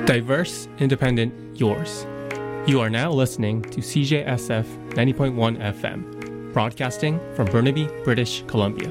Diverse, independent, yours. You are now listening to CJSF 90.1 FM, broadcasting from Burnaby, British Columbia.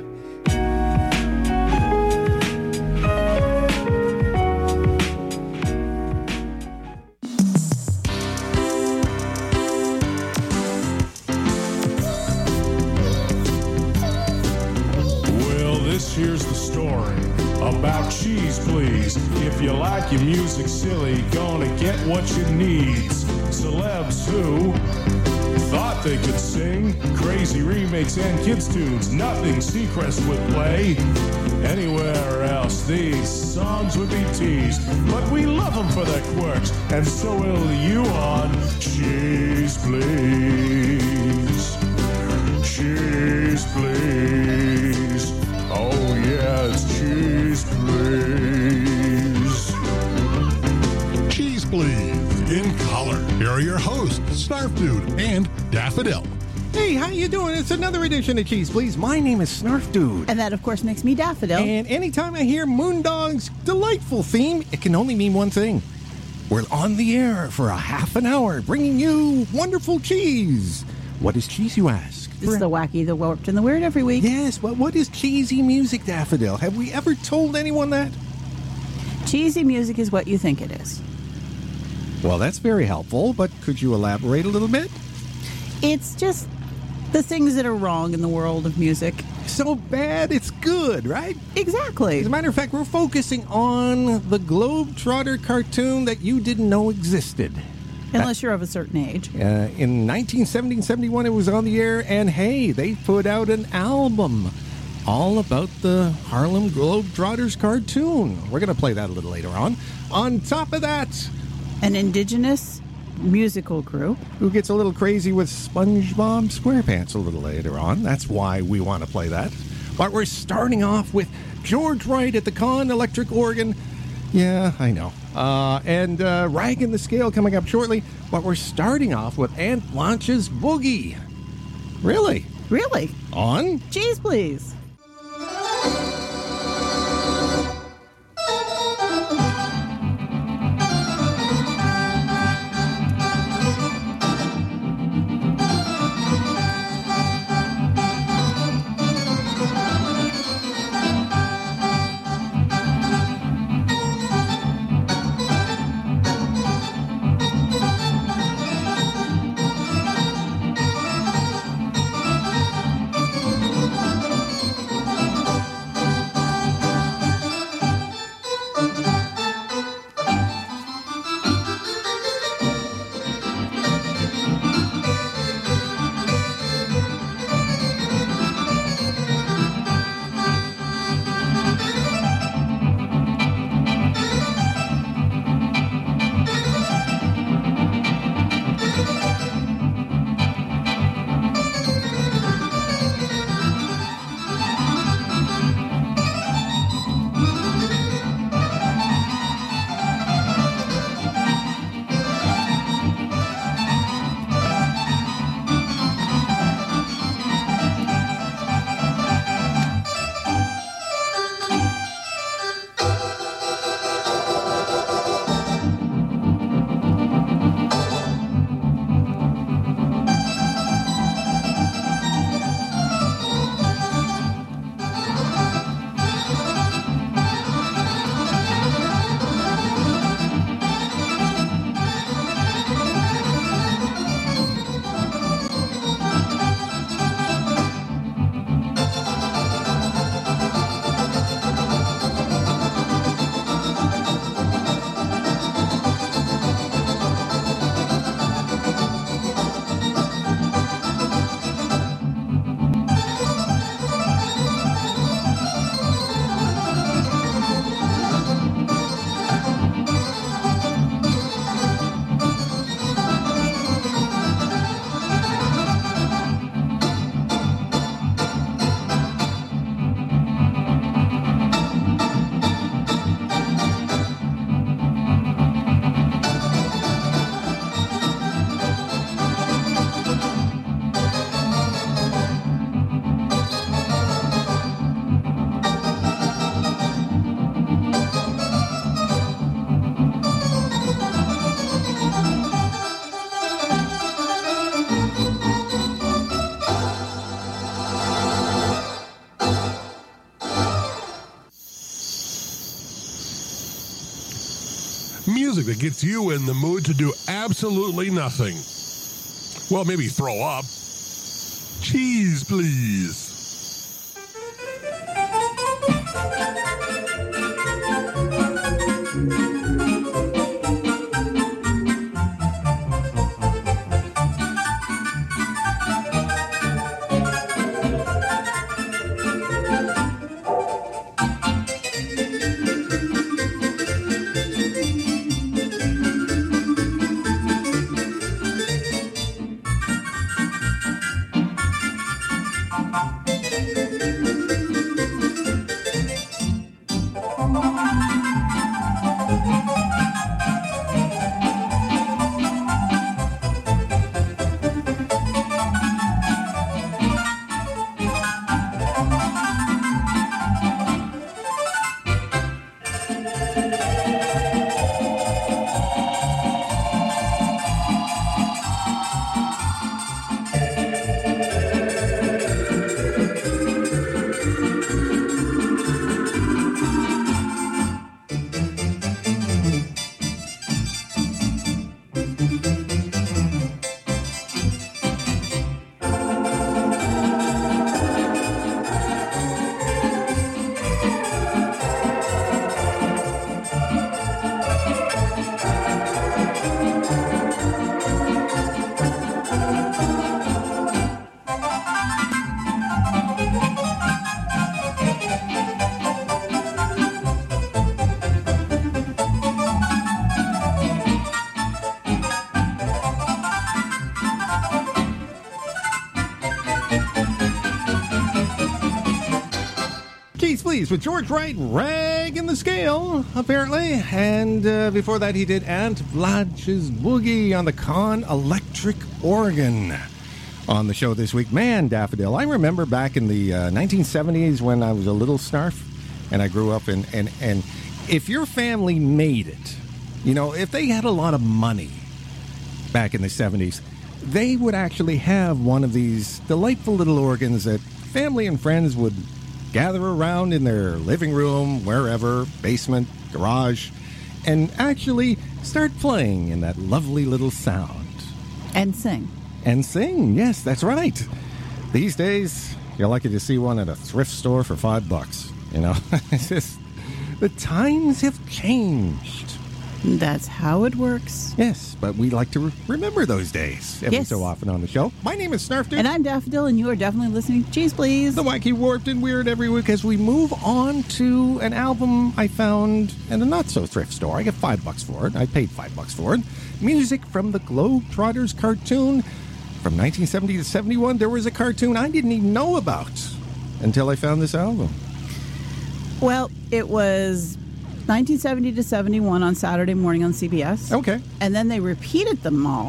Here's the story about Cheese Please. If you like your music silly, gonna get what you need. Celebs who thought they could sing crazy remakes and kids tunes, nothing Seacrest would play. Anywhere else these songs would be teased, but we love them for their quirks, and so will you on Cheese Please. Cheese Please. Oh yeah, it's Cheese Please. Cheese Please, in color. Here are your hosts, Snarf Dude and Daffodil. Hey, how you doing? It's another edition of Cheese Please. My name is Snarf Dude. And that, of course, makes me Daffodil. And anytime I hear Moondog's delightful theme, it can only mean one thing. We're on the air for a half an hour, bringing you wonderful cheese. What is cheese, you ask? It's the wacky, the warped, and the weird every week. Yes, but what is cheesy music, Daffodil? Have we ever told anyone that? Cheesy music is what you think it is. Well, that's very helpful, but could you elaborate a little bit? It's just the things that are wrong in the world of music. So bad it's good, right? Exactly. As a matter of fact, we're focusing on the Globetrotter cartoon that you didn't know existed. Unless you're of a certain age. In 1970-71, it was on the air, and hey, they put out an album all about the Harlem Globetrotters cartoon. We're going to play that a little later on. On top of that, an indigenous musical group who gets a little crazy with SpongeBob SquarePants a little later on. That's why we want to play that. But we're starting off with George Wright at the Conn Electric Organ. Yeah, I know. And Ragging the Scale coming up shortly. But we're starting off with Aunt Blanche's Boogie. Really? Really? On Cheese Please. music that gets you in the mood to do absolutely nothing. Well, maybe throw up. Cheese, please. Please, with George Wright, Rag in the Scale, apparently. And before that, he did Aunt Blanche's Boogie on the Con Electric Organ on the show this week. Man, Daffodil, I remember back in the 1970s when I was a little snarf and I grew up and if your family made it, you know, if they had a lot of money back in the 70s, they would actually have one of these delightful little organs that family and friends would gather around in their living room, wherever, basement, garage, and actually start playing in that lovely little sound. And sing. And sing, yes, that's right. These days, you're lucky to see one at a thrift store for $5, you know? It's just, the times have changed. That's how it works. Yes, but we like to remember those days every so often on the show. My name is Snarf Dude. And I'm Daffodil, and you are definitely listening to Cheese Please. The wacky, warped, and weird every week as we move on to an album I found at a not-so-thrift store. I got $5 for it. I paid $5 for it. Music from the Globetrotters cartoon from 1970 to 71. There was a cartoon I didn't even know about until I found this album. Well, it was 1970 to 71 on Saturday morning on CBS. Okay. And then they repeated them all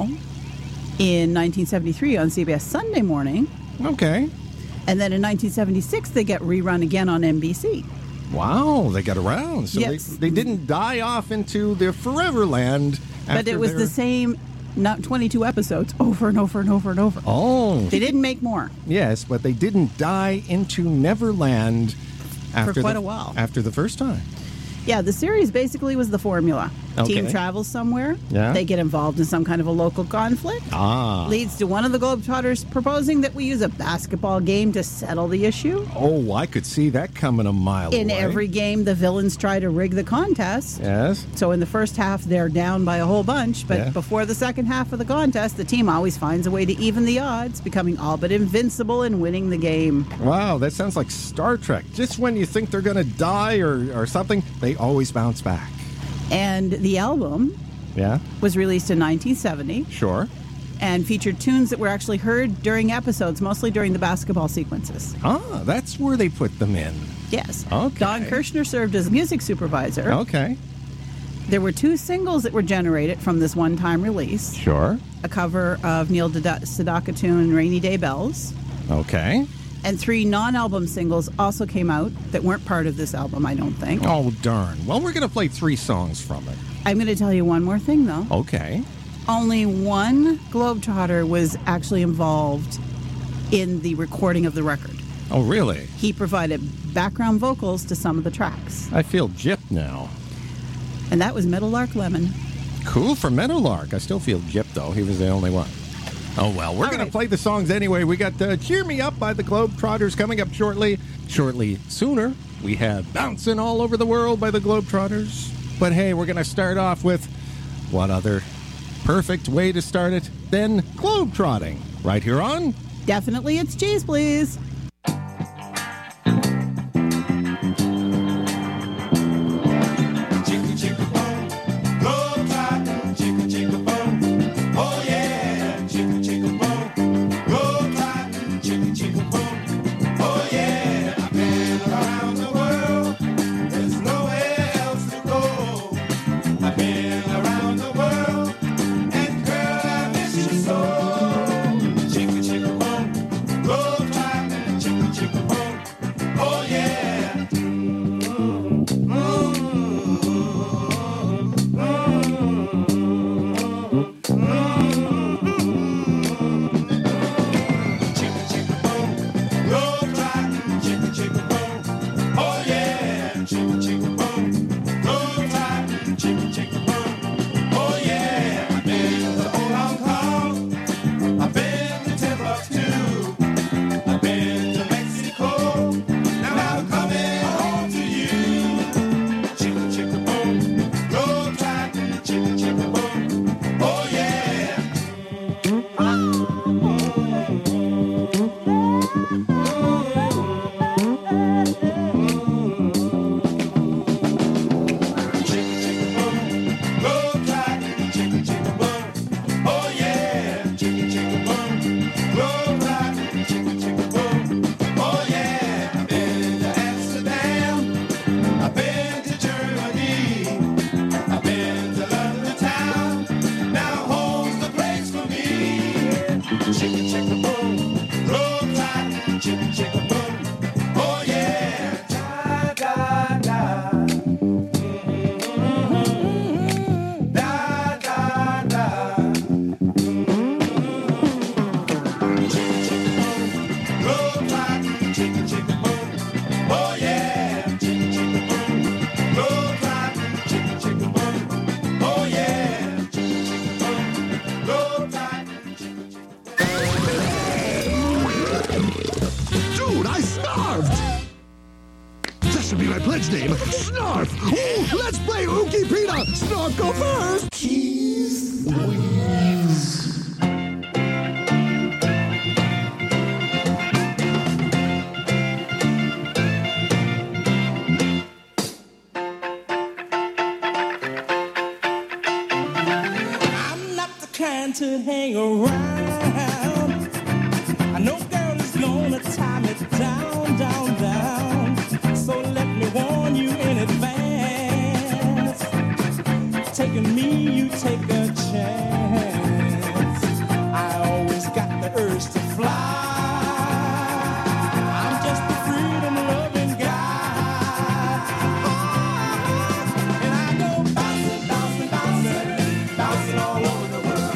in 1973 on CBS Sunday morning. Okay. And then in 1976, they get rerun again on NBC. Wow, they got around. So yes. they didn't die off into the forever land. But it was the same, not 22 episodes, over and over and over and over. Oh. They didn't make more. Yes, but they didn't die into Neverland for quite a while. After the first time. Yeah, the series basically was the formula. Okay. Team travels somewhere. Yeah. They get involved in some kind of a local conflict. Leads to one of the Globetrotters proposing that we use a basketball game to settle the issue. Oh, I could see that coming a mile away. In every game, the villains try to rig the contest. Yes. So in the first half, they're down by a whole bunch. But before the second half of the contest, the team always finds a way to even the odds, becoming all but invincible and winning the game. Wow, that sounds like Star Trek. Just when you think they're going to die or something, they always bounce back. And the album was released in 1970. Sure. And featured tunes that were actually heard during episodes, mostly during the basketball sequences. Ah, that's where they put them in. Yes. Okay. Don Kirshner served as music supervisor. Okay. There were 2 singles that were generated from this one-time release. Sure. A cover of Neil Sedaka tune, Rainy Day Bells. Okay. And 3 non-album singles also came out that weren't part of this album, I don't think. Oh, darn. Well, we're going to play 3 songs from it. I'm going to tell you one more thing, though. Okay. Only one Globetrotter was actually involved in the recording of the record. Oh, really? He provided background vocals to some of the tracks. I feel gypped now. And that was Meadowlark Lemon. Cool for Meadowlark. I still feel gypped, though. He was the only one. Oh, well, we're going to play the songs anyway. We got Cheer Me Up by the Globetrotters coming up shortly. Shortly sooner, we have Bouncing All Over the World by the Globetrotters. But hey, we're going to start off with what other perfect way to start it than globetrotting? Right here on... Definitely It's Cheese Please. To hang around. I know girl is gonna tie me down, down, down. So let me warn you in advance. Taking me, you take a chance. I always got the urge to fly. I'm just a freedom-loving guy. And I go bouncing, bouncing, bouncing, bouncing all over the world.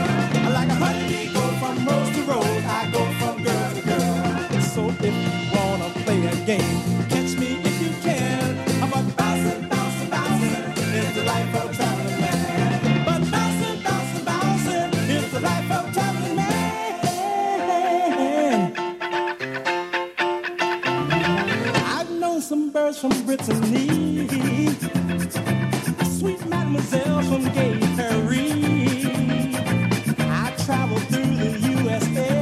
Game. Catch me if you can. I'm a bouncing, bouncing, bouncing. It's the life of a traveling man. But bouncing, bouncing, bouncing. It's the life of a traveling man. I've known some birds from Brittany, sweet mademoiselle from Gay Paris. I traveled through the USA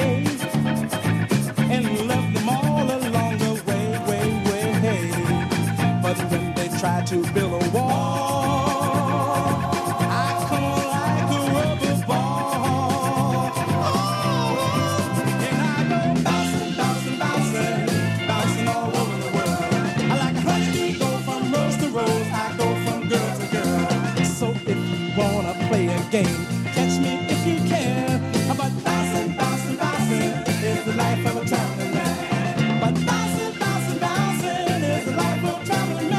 and loved them all along. But when they try to build a wall, I come on like a rubber ball. Oh, and I go bouncing, bouncing, bouncing, bouncing all over the world. I like a honeybee, go from rose to rose. I go from girl to girl. So if you wanna play a game, catch me if you can. But bouncing, bouncing, bouncing is the life of a traveling man. But bouncing, bouncing, bouncing is the life of a traveling man.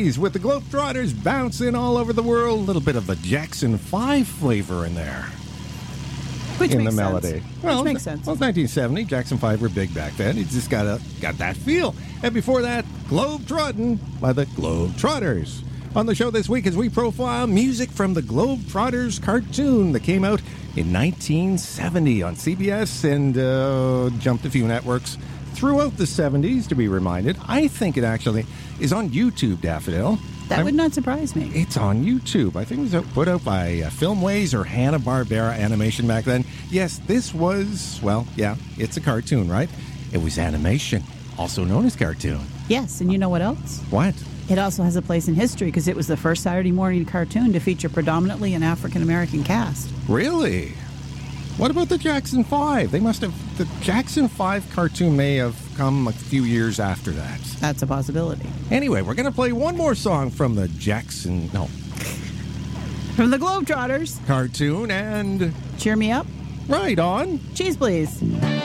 Please with the Globetrotters bouncing all over the world. A little bit of a Jackson 5 flavor in there. Which in makes the melody. sense. Well, Which makes sense. Well, it's 1970. Jackson 5 were big back then. It just got that feel. And before that, Globetrottin' by the Globetrotters. On the show this week, as we profile music from the Globetrotters cartoon that came out in 1970 on CBS and jumped a few networks throughout the 70s, to be reminded. I think it actually is on YouTube, Daffodil. That would not surprise me. It's on YouTube. I think it was put out by Filmways or Hanna-Barbera Animation back then. Yes, this was, well, yeah, it's a cartoon, right? It was animation, also known as cartoon. Yes, and you know what else? What? It also has a place in history because it was the first Saturday morning cartoon to feature predominantly an African-American cast. Really? What about the Jackson 5? The Jackson 5 cartoon may have come a few years after that. That's a possibility. Anyway, we're going to play one more song from the From the Globetrotters. Cartoon and... Cheer me up. Right on. Cheese, please.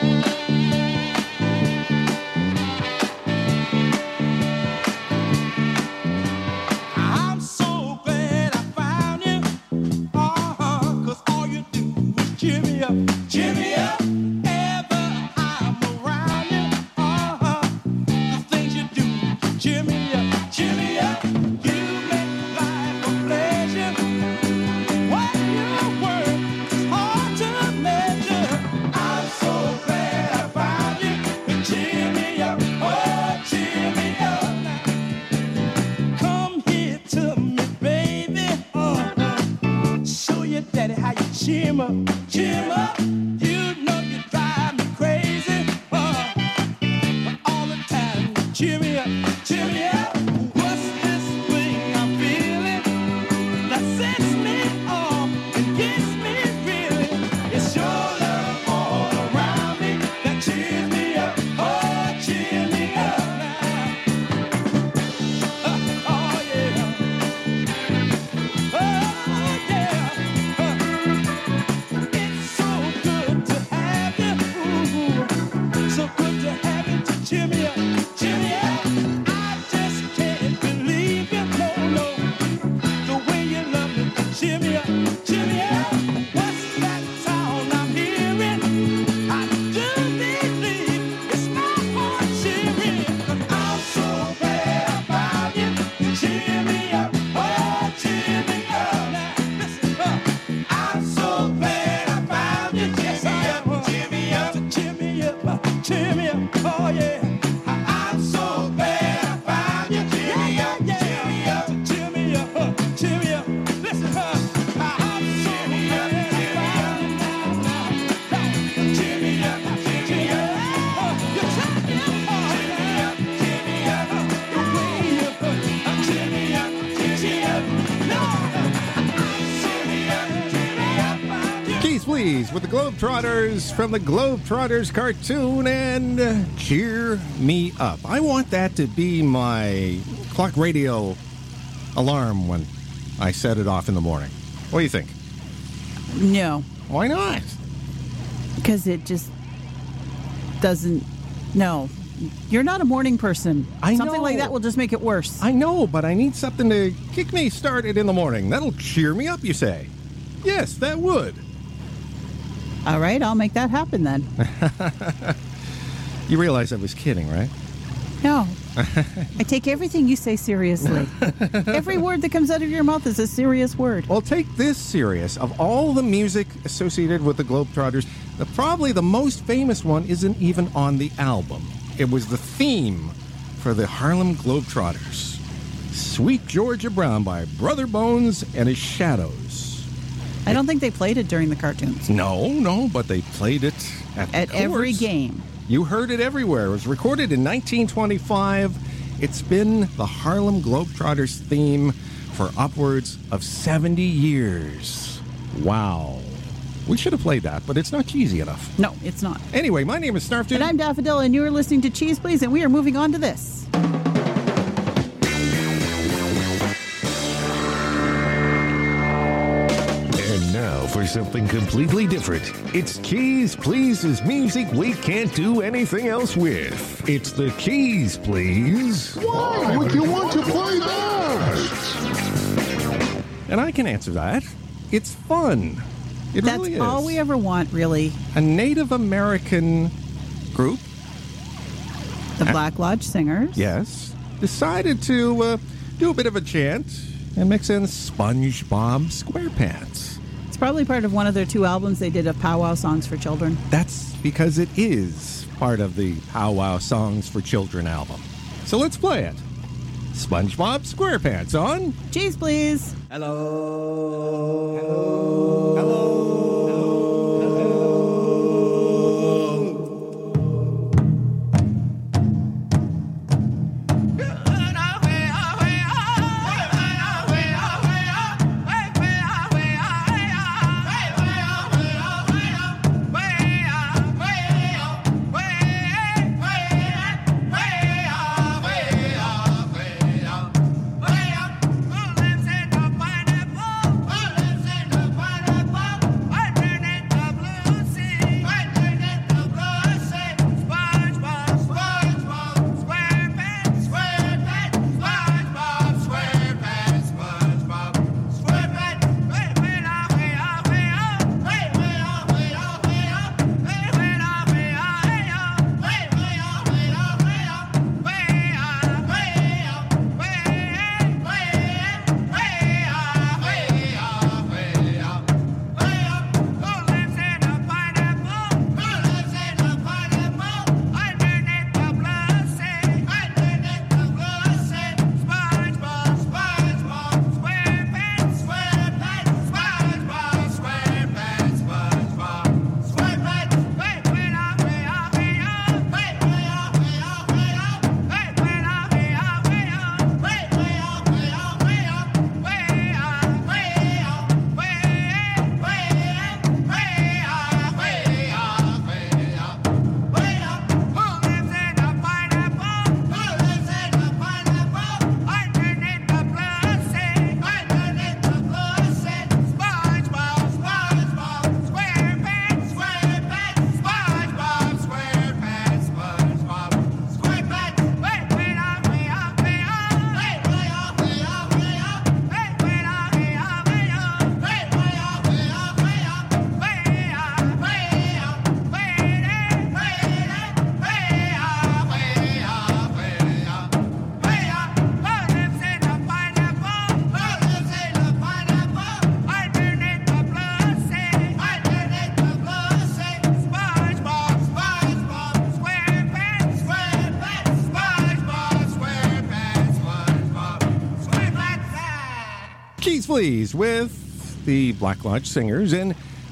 I'm so glad I found you. 'Cause all you do is cheer me up. Cheer me up. Ever I'm around you. The things you do cheer me up. Cheer me up. You make life a pleasure. What you work is hard to measure. I'm so glad I found you. And cheer me up. Oh, cheer me up now. Come here to me, baby. Show your daddy how you cheer him up. Cheer him up. You know you drive me crazy. But all the time, cheer me up. Cheer me up. What's this thing I'm feeling that sets me off and gets me reeling? It's your love all around me that cheers me up. Oh, cheer me up now. Oh, yeah. Oh, yeah. It's so good to have you. Ooh, so good to have you to cheer me up. Cheer me up. I just can't believe you. No, no. The way you love me. Cheer me up. Cheer me up. What's that sound I'm hearing? I do believe it's my heart cheering. I'm so glad I found you. Cheer me up. Oh, cheer me up now. Listen, I'm so glad I found you. Cheer me up. Cheer me up. Cheer me up. Cheer me up. Oh, yeah. I'm so glad I found you. Cheer me up. Cheer me up. Cheer me up. Cheer me up. Listen, I'm so glad I found you. Cheer me up. Cheer me up. You try me up. Cheer me up. Cheer me up. You way up. Cheer me up. Cheer me up. No. Cheer me up. Cheer me up. Keys, please, with the Globetrotters from the Globetrotters cartoon and Cheer Me Up. I want that to be my clock radio alarm when I set it off in the morning. What do you think? No, Why not? because it just doesn't. No. You're not a morning person. I Something like know. that will just make it worse. I know, but I need something to kick me started in the morning. That'll cheer me up, you say? Yes, that would. All right, I'll make that happen then. You realize I was kidding, right? No. I take everything you say seriously. Every word that comes out of your mouth is a serious word. Well, take this serious. Of all the music associated with the Globetrotters, probably the most famous one isn't even on the album. It was the theme for the Harlem Globetrotters. Sweet Georgia Brown by Brother Bones and His Shadows. I don't think they played it during the cartoons. No, but they played it At every course. game. You heard it everywhere. It was recorded in 1925. It's been the Harlem Globetrotters theme for upwards of 70 years. Wow. We should have played that, but it's not cheesy enough. No, it's not. Anyway, my name is Snarf And I'm Daffodil, and you are listening to Cheese Please, and we are moving on to this. And now, Now for something completely different. It's Keys Please's music we can't do anything else with. It's the Keys Please. Why would you want to play that? And I can answer that. It's fun. It That's really is. all we ever want, really. A Native American group, The Black Lodge Singers. yes, decided to do a bit of a chant and mix in SpongeBob SquarePants. It's probably part of one of their 2 albums they did of powwow songs for children. That's because it is part of the Powwow Songs for Children album. So let's play it. SpongeBob SquarePants on Cheese, please. Keys Please with the Black Lodge Singers and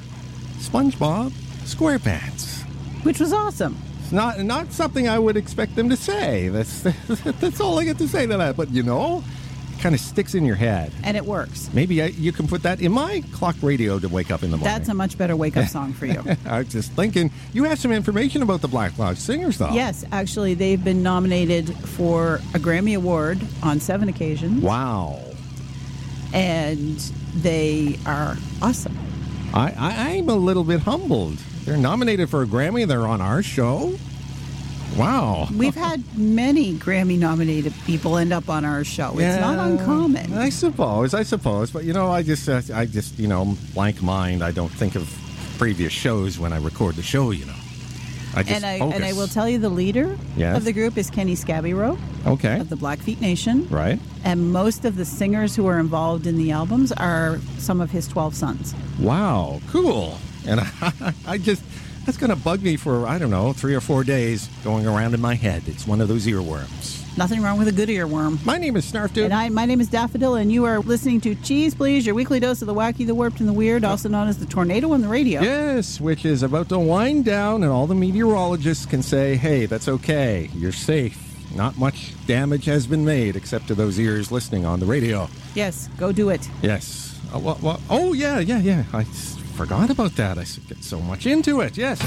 SpongeBob SquarePants. Which was awesome. It's not something I would expect them to say. That's all I get to say to that. But, it kind of sticks in your head. And it works. Maybe you can put that in my clock radio to wake up in the morning. That's a much better wake-up song for you. I was just thinking, you have some information about the Black Lodge Singers, though. Yes, actually, they've been nominated for a Grammy Award on 7 occasions. Wow. And they are awesome. I'm a little bit humbled. They're nominated for a Grammy. They're on our show. Wow. We've had many Grammy-nominated people end up on our show. It's not uncommon. I suppose. But, I just, blank mind. I don't think of previous shows when I record the show, I just focus. And I will tell you the leader of the group is Kenny Scabbyrow of the Blackfeet Nation. Right. And most of the singers who are involved in the albums are some of his 12 sons. Wow. Cool. And that's going to bug me for, 3 or 4 days going around in my head. It's one of those earworms. Nothing wrong with a good earworm. My name is Snarf Dude. And my name is Daffodil, and you are listening to Cheese Please, your weekly dose of the wacky, the warped, and the weird, also known as the Tornado on the Radio. Yes, which is about to wind down, and all the meteorologists can say, hey, that's okay. You're safe. Not much damage has been made, except to those ears listening on the radio. Yes, go do it. Yes. Oh, yeah. I forgot about that. I get so much into it. Yes.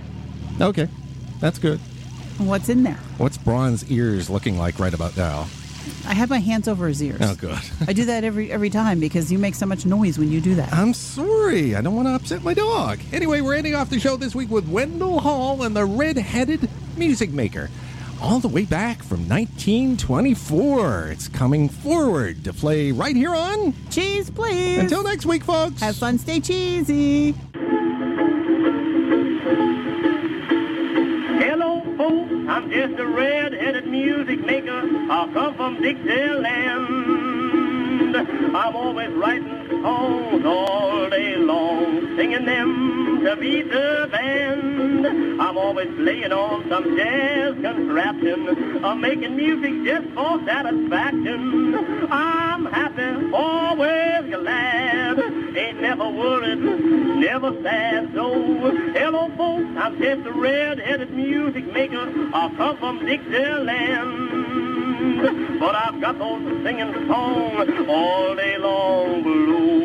Okay, that's good. What's in there? What's Braun's ears looking like right about now? I have my hands over his ears. Oh, good. I do that every time because you make so much noise when you do that. I'm sorry. I don't want to upset my dog. Anyway, we're ending off the show this week with Wendell Hall and the Red-Headed Music Maker. All the way back from 1924. It's coming forward to play right here on Cheese, please. Until next week, folks. Have fun, stay cheesy. Hello, folks, I'm just a red-headed music maker. I come from Dixieland. I'm always writing songs all day long, singing them to beat the band. I'm always playing on some jazz contraption, I'm making music just for satisfaction. I'm happy, always glad, ain't never worried, never sad. So, hello folks, I'm just a red-headed music maker. I come from Dixieland, but I've got those singing songs all day long blues.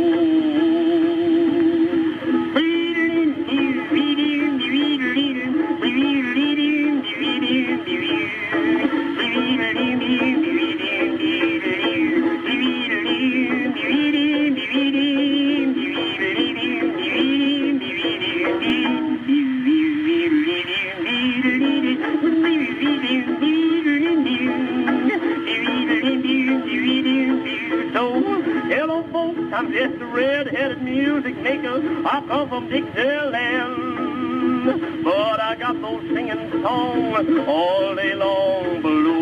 I'm just a red-headed music maker. I come from Dixieland, but I got those singing songs all day long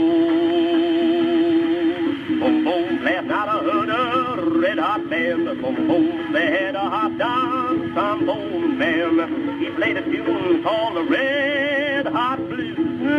blues. Boom, boom, last night I heard a red-hot band. Boom, boom, they had a hot dime trombone man. He played a tune called the Red-Hot Blues.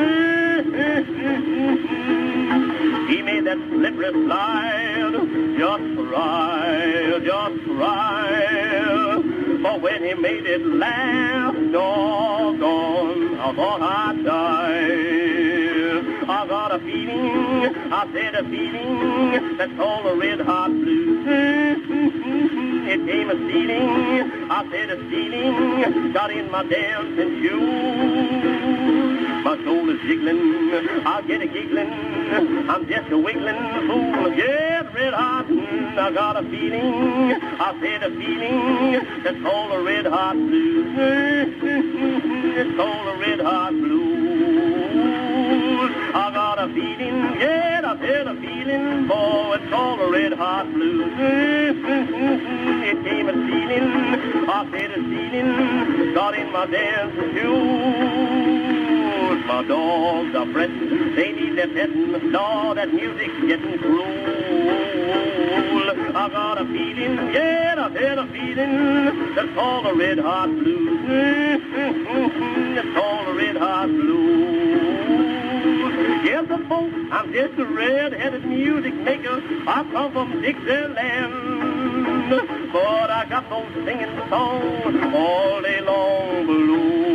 He made that slippery slide just right, just right. But when he made it laugh, doggone, I thought I'd die. I got a feeling, I said a feeling, that's called the red-hot blues. It came a stealing, I said a stealing, got in my dancing shoes. My soul is jiggling, I get a giggling, I'm just a wiggling fool. Yeah, red hot, I got a feeling, I said a feeling, that's called the red hot blues. It's called the red hot blues. I got a feeling, yeah, I said a feeling, boy, it's called the red hot blues. It came a stealing, I said a stealing, got in my dancing shoes. My dogs are fretting, they need their petting. Lord, that music's getting cruel. I got a feeling, yeah, I've had a feeling, that's called the red hot blues. It's called the red hot blues. Yes, folks, I'm just a red-headed music maker. I come from Dixieland, but I got those singing songs all day long blues.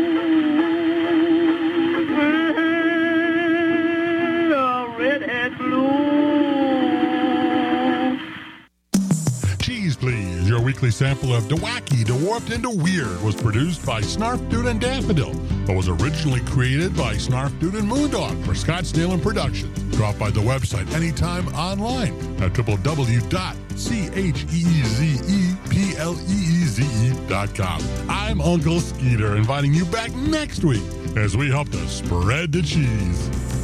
Redhead blues. Cheese Please, your weekly sample of DeWacky, DeWarped, and DeWeird was produced by Snarf Dude and Daffodil, but was originally created by Snarf Dude and Moondog for Scottsdale and Production. Drop by the website anytime online at www.cheezepleeze.com. I'm Uncle Skeeter, inviting you back next week as we help to spread the cheese.